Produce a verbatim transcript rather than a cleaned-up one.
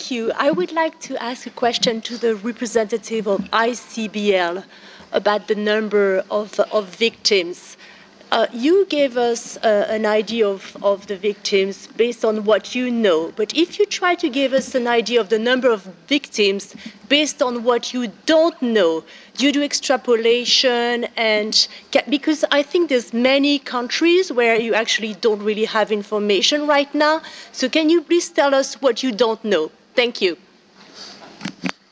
thank you. I would like to ask a question to the representative of I C B L about the number of, of victims. Uh, you gave us uh, an idea of, of the victims based on what you know, but if you try to give us an idea of the number of victims based on what you don't know, do you do extrapolation? And because I think there's many countries where you actually don't really have information right now. So can you please tell us what you don't know? Thank you.